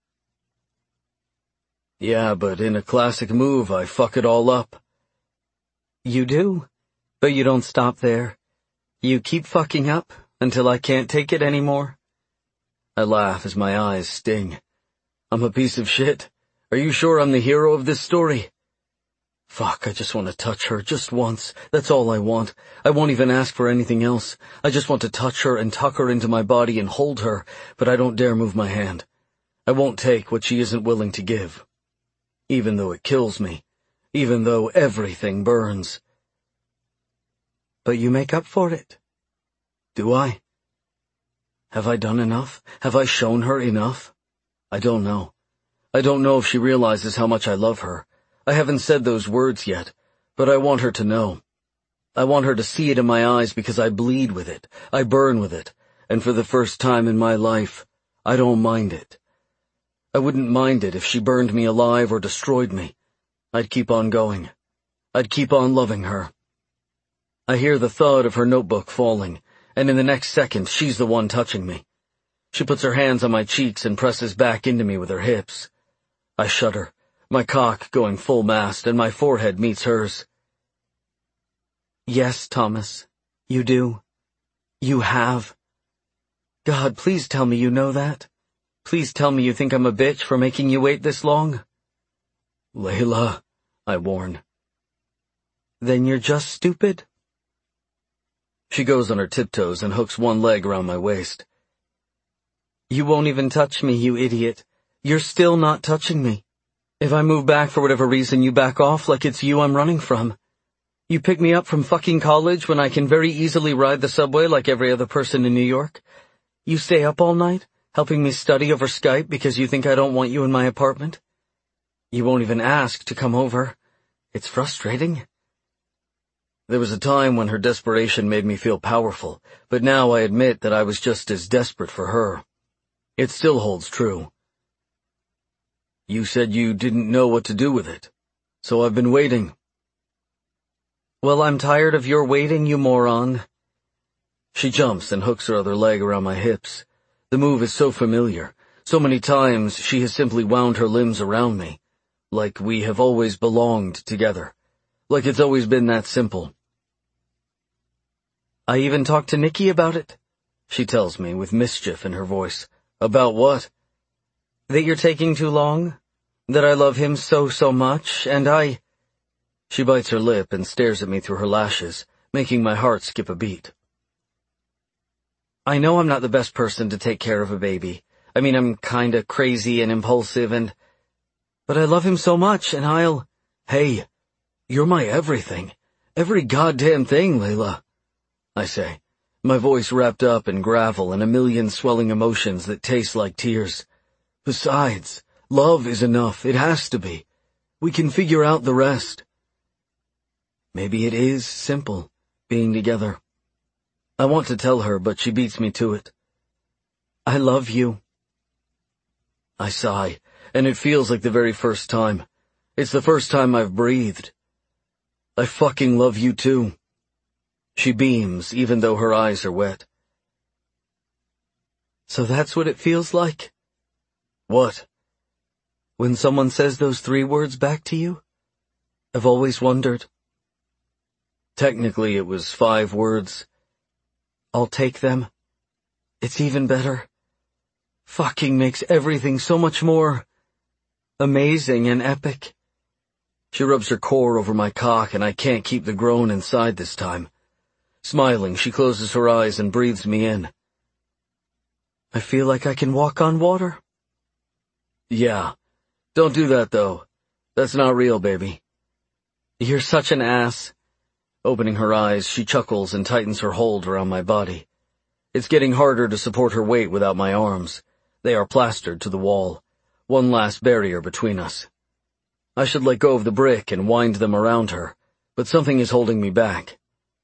Yeah, but in a classic move, I fuck it all up. You do? But you don't stop there. You keep fucking up until I can't take it anymore. I laugh as my eyes sting. I'm a piece of shit. Are you sure I'm the hero of this story? Fuck, I just want to touch her just once. That's all I want. I won't even ask for anything else. I just want to touch her and tuck her into my body and hold her, but I don't dare move my hand. I won't take what she isn't willing to give. Even though it kills me. Even though everything burns. But you make up for it. Do I? Have I done enough? Have I shown her enough? I don't know. I don't know if she realizes how much I love her. I haven't said those words yet, but I want her to know. I want her to see it in my eyes because I bleed with it, I burn with it, and for the first time in my life, I don't mind it. I wouldn't mind it if she burned me alive or destroyed me. I'd keep on going. I'd keep on loving her. I hear the thud of her notebook falling, and in the next second, she's the one touching me. She puts her hands on my cheeks and presses back into me with her hips. I shudder, my cock going full mast and my forehead meets hers. Yes, Thomas, you do. You have. God, please tell me you know that. Please tell me you think I'm a bitch for making you wait this long. Layla, I warn. Then you're just stupid? She goes on her tiptoes and hooks one leg around my waist. You won't even touch me, you idiot. You're still not touching me. If I move back for whatever reason, you back off like it's you I'm running from. You pick me up from fucking college when I can very easily ride the subway like every other person in New York. You stay up all night, helping me study over Skype because you think I don't want you in my apartment. You won't even ask to come over. It's frustrating. There was a time when her desperation made me feel powerful, but now I admit that I was just as desperate for her. It still holds true. You said you didn't know what to do with it, so I've been waiting. Well, I'm tired of your waiting, you moron. She jumps and hooks her other leg around my hips. The move is so familiar. So many times she has simply wound her limbs around me, like we have always belonged together, like it's always been that simple. I even talked to Nikki about it, she tells me with mischief in her voice. About what? That you're taking too long, that I love him so much, and I... She bites her lip and stares at me through her lashes, making my heart skip a beat. I know I'm not the best person to take care of a baby. I mean, I'm kinda crazy and impulsive but I love him so much, and I'll... Hey, you're my everything. Every goddamn thing, Layla, I say, my voice wrapped up in gravel and a million swelling emotions that taste like tears. Besides, love is enough. It has to be. We can figure out the rest. Maybe it is simple, being together. I want to tell her, but she beats me to it. I love you. I sigh, and it feels like the very first time. It's the first time I've breathed. I fucking love you too. She beams, even though her eyes are wet. So that's what it feels like? What? When someone says those 3 words back to you? I've always wondered. Technically, it was 5 words. I'll take them. It's even better. Fucking makes everything so much more amazing and epic. She rubs her core over my cock, and I can't keep the groan inside this time. Smiling, she closes her eyes and breathes me in. I feel like I can walk on water. Yeah. Don't do that, though. That's not real, baby. You're such an ass. Opening her eyes, she chuckles and tightens her hold around my body. It's getting harder to support her weight without my arms. They are plastered to the wall. One last barrier between us. I should let go of the brick and wind them around her, but something is holding me back.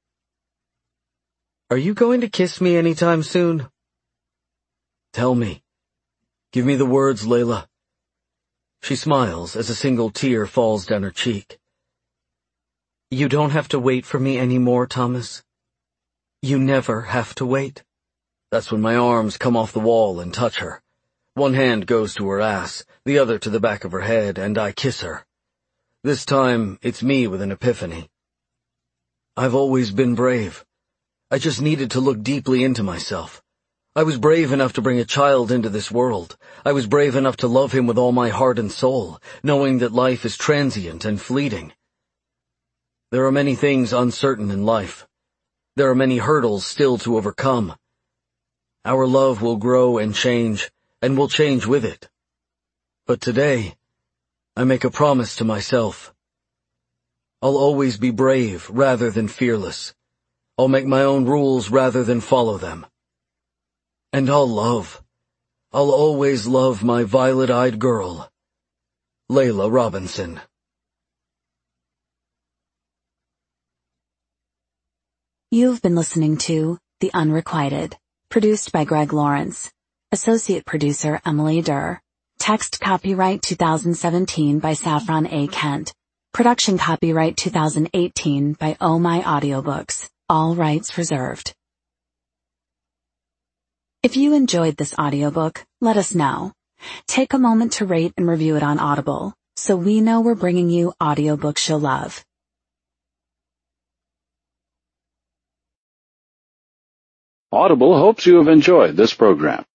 Are you going to kiss me anytime soon? Tell me. Give me the words, Layla. She smiles as a single tear falls down her cheek. You don't have to wait for me anymore, Thomas. You never have to wait. That's when my arms come off the wall and touch her. One hand goes to her ass, the other to the back of her head, and I kiss her. This time, it's me with an epiphany. I've always been brave. I just needed to look deeply into myself. I was brave enough to bring a child into this world. I was brave enough to love him with all my heart and soul, knowing that life is transient and fleeting. There are many things uncertain in life. There are many hurdles still to overcome. Our love will grow and we'll change with it. But today, I make a promise to myself. I'll always be brave rather than fearless. I'll make my own rules rather than follow them. And I'll always love my violet-eyed girl, Layla Robinson. You've been listening to The Unrequited, produced by Greg Lawrence. Associate producer Emily Durr. Text copyright 2017 by Saffron A. Kent. Production copyright 2018 by Oh My Audiobooks. All rights reserved. If you enjoyed this audiobook, let us know. Take a moment to rate and review it on Audible, so we know we're bringing you audiobooks you'll love. Audible hopes you have enjoyed this program.